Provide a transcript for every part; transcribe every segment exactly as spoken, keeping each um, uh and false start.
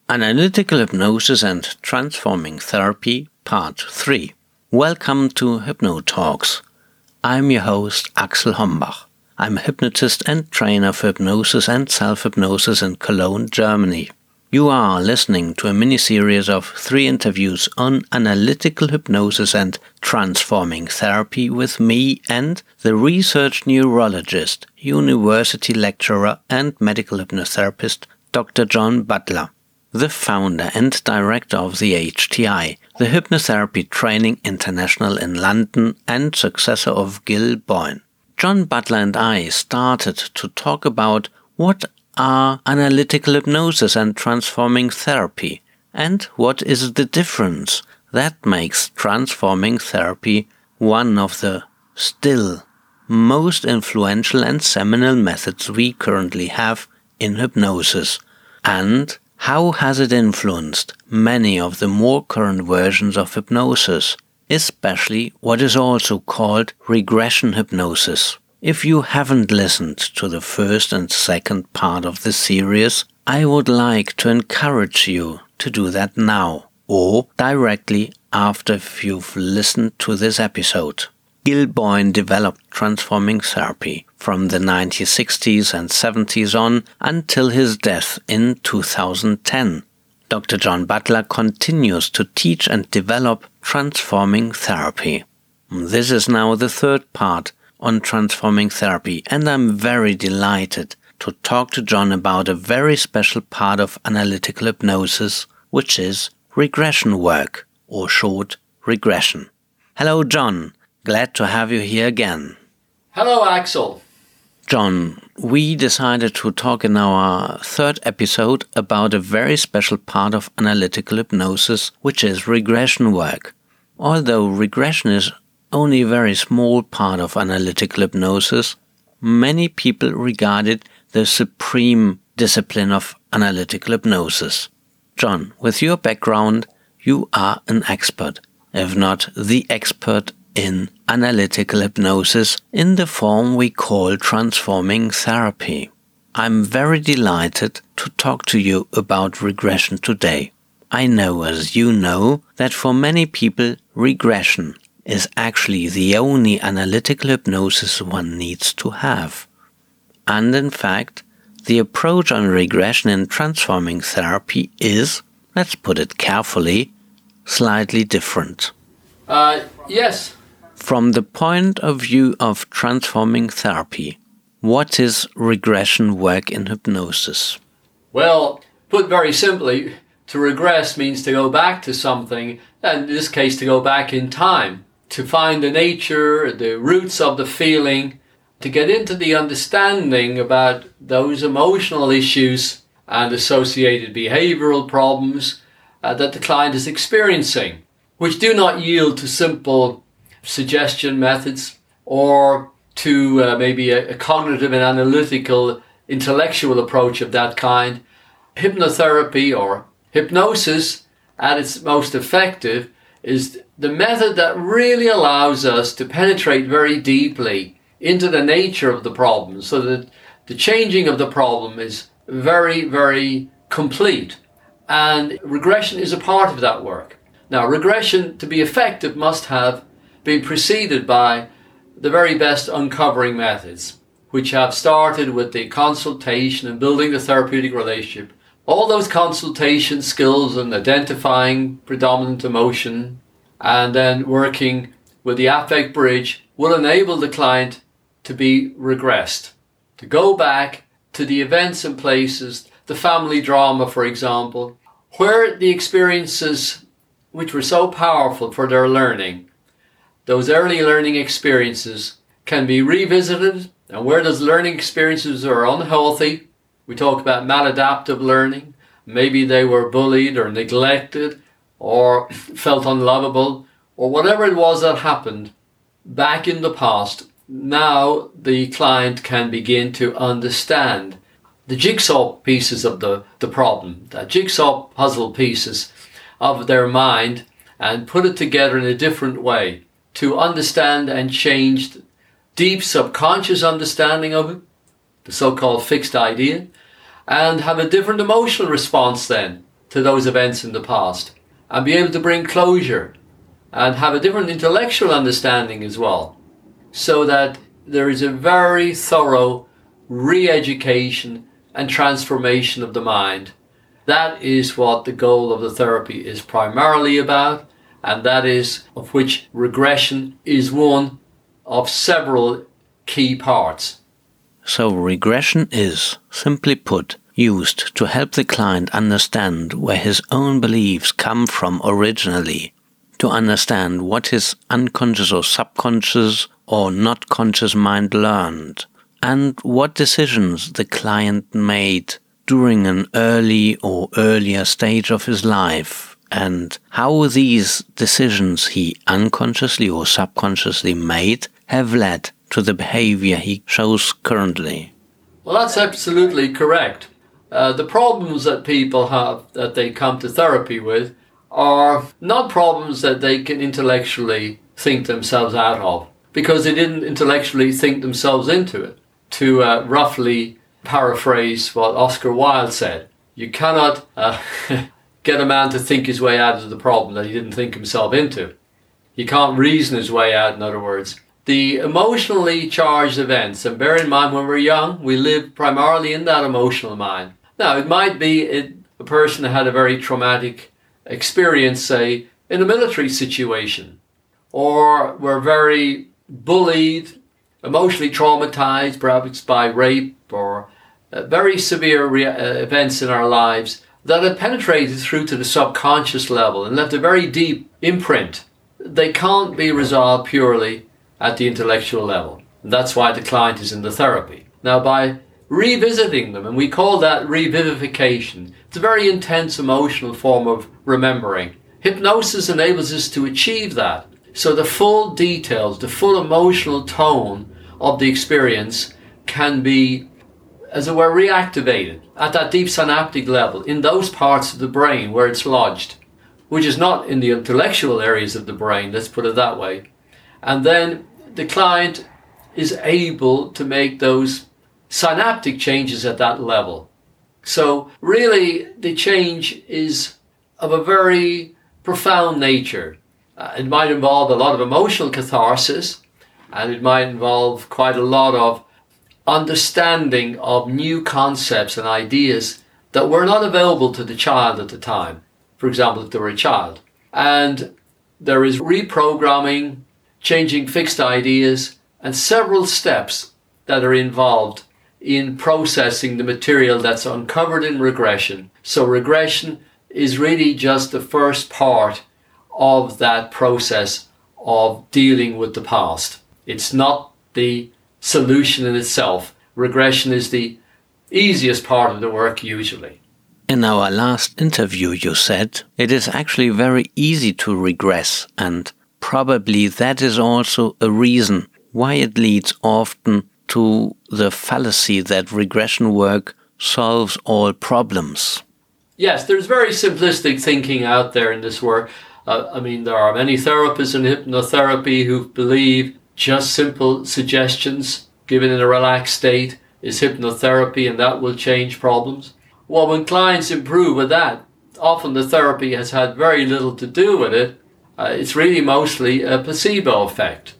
Analytical Hypnosis and Transforming Therapy, Part three. Welcome to HypnoTalks. I'm your host, Axel Hombach. I'm a hypnotist and trainer for hypnosis and self-hypnosis in Cologne, Germany. You are listening to a mini-series of three interviews on analytical hypnosis and transforming therapy with me and the research neurologist, university lecturer and medical hypnotherapist Doctor John Butler, the founder and director of the H T I, the Hypnotherapy Training International in London and successor of Gil Boyne. John Butler and I started to talk about what are analytical hypnosis and transforming therapy, and what is the difference that makes transforming therapy one of the still most influential and seminal methods we currently have in hypnosis, and how has it influenced many of the more current versions of hypnosis, especially what is also called regression hypnosis. If you haven't listened to the first and second part of the series, I would like to encourage you to do that now, or directly after you've listened to this episode. Gil Boyne developed transforming therapy from the nineteen sixties and seventies on until his death in two thousand ten. Doctor John Butler continues to teach and develop transforming therapy. This is now the third part on transforming therapy, and I'm very delighted to talk to John about a very special part of analytical hypnosis, which is regression work, or short, regression. Hello, John. Glad to have you here again. Hello, Axel. John, we decided to talk in our third episode about a very special part of analytical hypnosis, which is regression work. Although regression is only a very small part of analytical hypnosis, many people regard it the supreme discipline of analytical hypnosis. John, with your background, you are an expert, if not the expert in analytical hypnosis in the form we call transforming therapy. I'm very delighted to talk to you about regression today. I know, as you know, that for many people regression is actually the only analytical hypnosis one needs to have. And in fact, the approach on regression in transforming therapy is, let's put it carefully, slightly different. Uh, yes. From the point of view of transforming therapy, what is regression work in hypnosis? Well, put very simply, to regress means to go back to something, and in this case to go back in time, to find the nature, the roots of the feeling, to get into the understanding about those emotional issues and associated behavioral problems uh, that the client is experiencing, which do not yield to simple suggestion methods or to uh, maybe a, a cognitive and analytical intellectual approach of that kind. Hypnotherapy or hypnosis at its most effective is the method that really allows us to penetrate very deeply into the nature of the problem so that the changing of the problem is very, very complete. And regression is a part of that work. Now, regression, to be effective, must have been preceded by the very best uncovering methods, which have started with the consultation and building the therapeutic relationship. All those consultation skills and identifying predominant emotion and then working with the affect bridge will enable the client to be regressed, to go back to the events and places, the family drama, for example, where the experiences which were so powerful for their learning, those early learning experiences, can be revisited, and where those learning experiences are unhealthy, we talk about maladaptive learning, maybe they were bullied or neglected or felt unlovable or whatever it was that happened back in the past, now the client can begin to understand the jigsaw pieces of the, the problem, the jigsaw puzzle pieces of their mind, and put it together in a different way to understand and change deep subconscious understanding of it, the so-called fixed idea, and have a different emotional response then to those events in the past and be able to bring closure and have a different intellectual understanding as well, so that there is a very thorough re-education and transformation of the mind. That is what the goal of the therapy is primarily about, and that is of which regression is one of several key parts. So regression is, simply put, used to help the client understand where his own beliefs come from originally, to understand what his unconscious or subconscious or not conscious mind learned, and what decisions the client made during an early or earlier stage of his life, and how these decisions he unconsciously or subconsciously made have led to the behavior he shows currently. Well, that's absolutely correct. Uh, the problems that people have, that they come to therapy with, are not problems that they can intellectually think themselves out of, because they didn't intellectually think themselves into it. To uh, roughly paraphrase what Oscar Wilde said, you cannot uh, get a man to think his way out of the problem that he didn't think himself into. He can't reason his way out, in other words. The emotionally charged events, and bear in mind when we're young, we live primarily in that emotional mind. Now, it might be it, a person that had a very traumatic experience, say, in a military situation, or were very bullied, emotionally traumatized, perhaps by rape or uh, very severe re- uh, events in our lives that have penetrated through to the subconscious level and left a very deep imprint. They can't be resolved purely at the intellectual level. And that's why the client is in the therapy. Now, by revisiting them, and we call that revivification, it's a very intense emotional form of remembering. Hypnosis enables us to achieve that. So the full details, the full emotional tone of the experience can be, as it were, reactivated at that deep synaptic level in those parts of the brain where it's lodged, which is not in the intellectual areas of the brain, let's put it that way. And then the client is able to make those synaptic changes at that level. So really the change is of a very profound nature. Uh, it might involve a lot of emotional catharsis, and it might involve quite a lot of understanding of new concepts and ideas that were not available to the child at the time. For example, if they were a child. And there is reprogramming, changing fixed ideas, and several steps that are involved in processing the material that's uncovered in regression. So regression is really just the first part of that process of dealing with the past. It's not the solution in itself. Regression is the easiest part of the work usually. In our last interview you said it is actually very easy to regress, and probably that is also a reason why it leads often to the fallacy that regression work solves all problems. Yes, there's very simplistic thinking out there in this work. Uh, I mean, there are many therapists in hypnotherapy who believe just simple suggestions given in a relaxed state is hypnotherapy and that will change problems. Well, when clients improve with that, often the therapy has had very little to do with it. Uh, it's really mostly a placebo effect.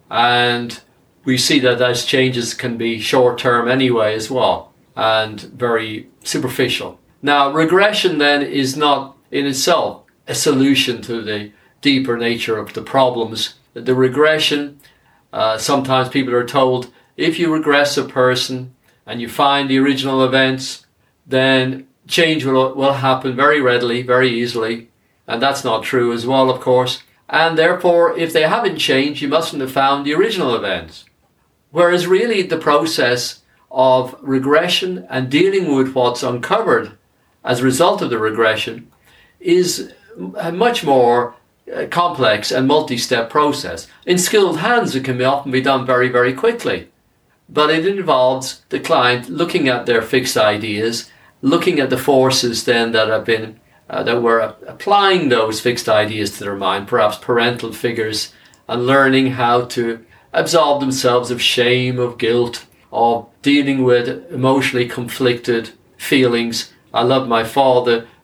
And we see that those changes can be short-term anyway as well, and very superficial. Now, regression then is not in itself a solution to the deeper nature of the problems. The regression, uh, sometimes people are told, if you regress a person and you find the original events, then change will, will happen very readily, very easily. And that's not true as well, of course. And therefore, if they haven't changed, you mustn't have found the original events. Whereas really the process of regression and dealing with what's uncovered as a result of the regression is a much more uh, complex and multi-step process. In skilled hands, it can be often be done very, very quickly. But it involves the client looking at their fixed ideas, looking at the forces then that have been uh, that were applying those fixed ideas to their mind, perhaps parental figures, and learning how to absolve themselves of shame, of guilt, of dealing with emotionally conflicted feelings. I love my father,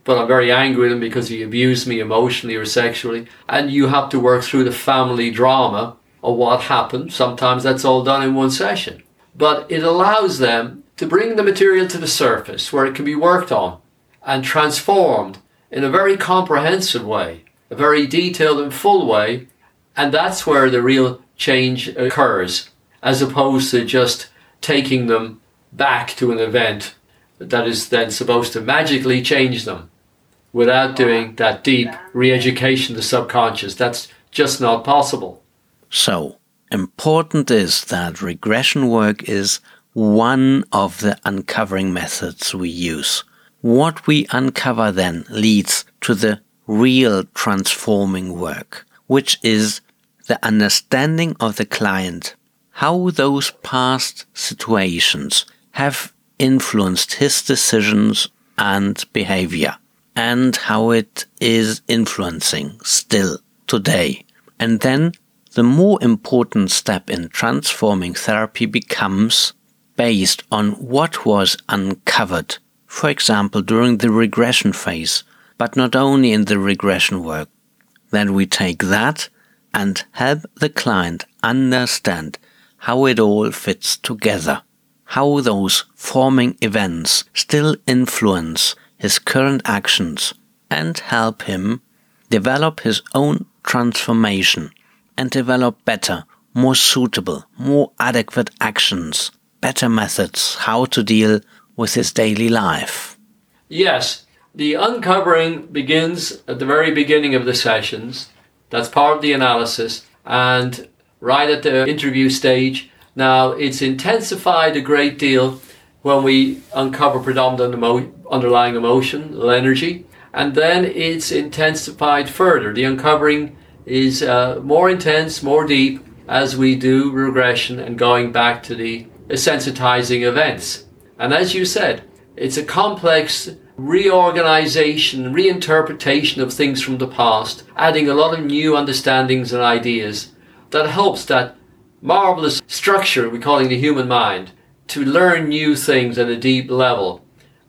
but I'm very angry with him because he abused me emotionally or sexually. And you have to work through the family drama of what happened. Sometimes that's all done in one session. But it allows them to bring the material to the surface where it can be worked on and transformed in a very comprehensive way, a very detailed and full way. And that's where the real change occurs, as opposed to just taking them back to an event that is then supposed to magically change them without doing that deep re-education of the subconscious. That's just not possible. So, important is that regression work is one of the uncovering methods we use. What we uncover then leads to the real transforming work, which is the understanding of the client, how those past situations have influenced his decisions and behavior, and how it is influencing still today. And then the more important step in transforming therapy becomes based on what was uncovered, for example, during the regression phase, but not only in the regression work. Then we take that and help the client understand how it all fits together, how those forming events still influence his current actions, and help him develop his own transformation and develop better, more suitable, more adequate actions, better methods how to deal with his daily life. Yes, the uncovering begins at the very beginning of the sessions. That's part of the analysis, and right at the interview stage. Now, it's intensified a great deal when we uncover predominant emo- underlying emotion, energy, and then it's intensified further. The uncovering is uh, more intense, more deep, as we do regression and going back to the sensitizing events. And as you said, it's a complex reorganization, reinterpretation of things from the past, adding a lot of new understandings and ideas that helps that marvelous structure we call it the human mind to learn new things at a deep level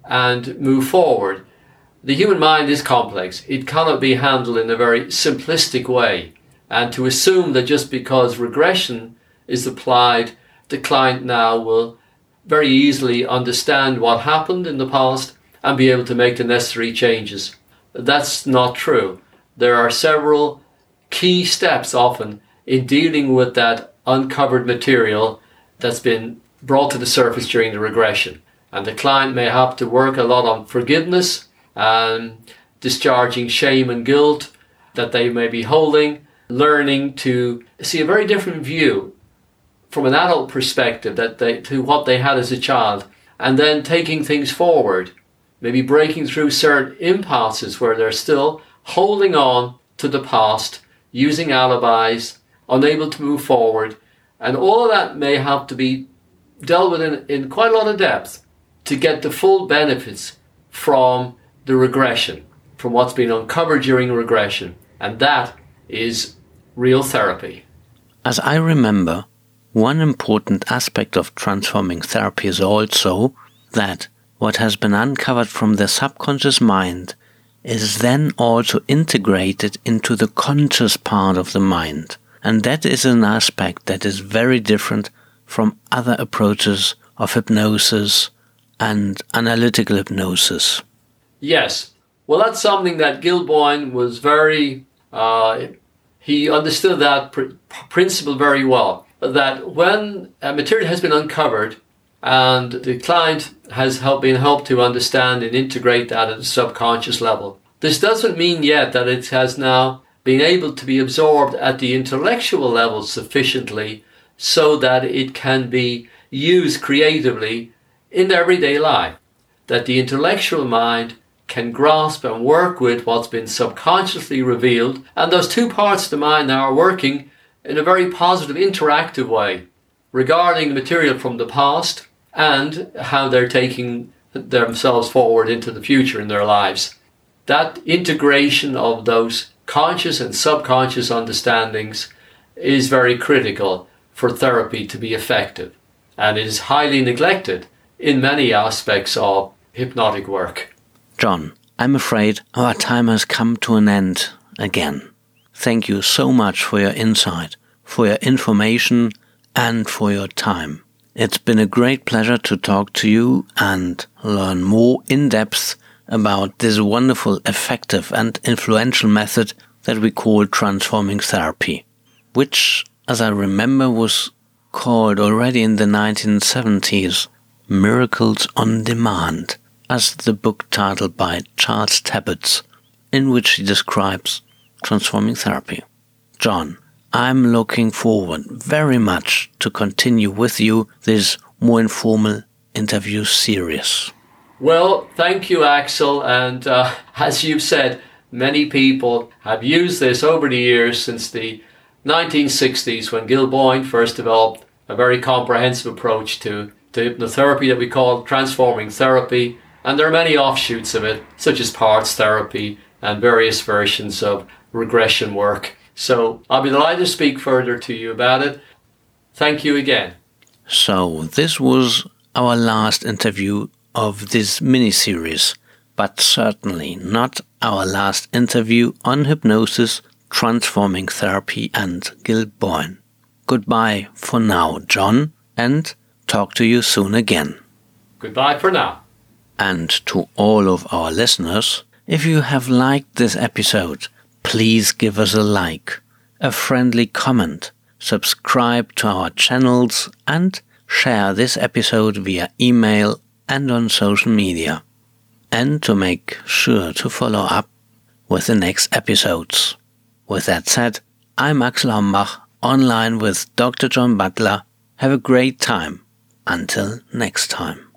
and move forward. The human mind is complex. It cannot be handled in a very simplistic way. And to assume that just because regression is applied, the client now will very easily understand what happened in the past and be able to make the necessary changes. That's not true. There are several key steps often in dealing with that uncovered material that's been brought to the surface during the regression. And the client may have to work a lot on forgiveness and discharging shame and guilt that they may be holding, learning to see a very different view from an adult perspective that they, to what they had as a child, and then taking things forward, maybe breaking through certain impulses where they're still holding on to the past, using alibis, unable to move forward, and all of that may have to be dealt with in, in quite a lot of depth to get the full benefits from the regression, from what's been uncovered during regression. And that is real therapy. As I remember, one important aspect of transforming therapy is also that what has been uncovered from the subconscious mind is then also integrated into the conscious part of the mind. And that is an aspect that is very different from other approaches of hypnosis and analytical hypnosis. Yes. Well, that's something that Gil Boyne was very, uh, he understood that pr- principle very well. That when a material has been uncovered and the client has help, been helped to understand and integrate that at a subconscious level, this doesn't mean yet that it has now been able to be absorbed at the intellectual level sufficiently so that it can be used creatively in everyday life. That the intellectual mind can grasp and work with what's been subconsciously revealed, and those two parts of the mind now are working in a very positive, interactive way regarding the material from the past and how they're taking themselves forward into the future in their lives. That integration of those conscious and subconscious understandings is very critical for therapy to be effective, and it is highly neglected in many aspects of hypnotic work. John, I'm afraid our time has come to an end again. Thank you so much for your insight, for your information, and for your time. It's been a great pleasure to talk to you and learn more in depth about this wonderful, effective, and influential method that we call transforming therapy, which, as I remember, was called already in the nineteen seventies Miracles on Demand, as the book titled by Charles Tabbets, in which he describes transforming therapy. John, I'm looking forward very much to continue with you this more informal interview series. Well, thank you, Axel. And uh, as you've said, many people have used this over the years since the nineteen sixties, when Gil Boyne first developed a very comprehensive approach to, to hypnotherapy that we call transforming therapy. And there are many offshoots of it, such as parts therapy and various versions of regression work. So I'll be delighted to speak further to you about it. Thank you again. So this was our last interview of this mini-series, but certainly not our last interview on hypnosis, transforming therapy, and Gil Boyne. Goodbye for now, John, and talk to you soon again. Goodbye for now. And to all of our listeners, if you have liked this episode, please give us a like, a friendly comment, subscribe to our channels, and share this episode via email and on social media. And to make sure to follow up with the next episodes. With that said, I'm Axel Hombach, online with Doctor John Butler. Have a great time. Until next time.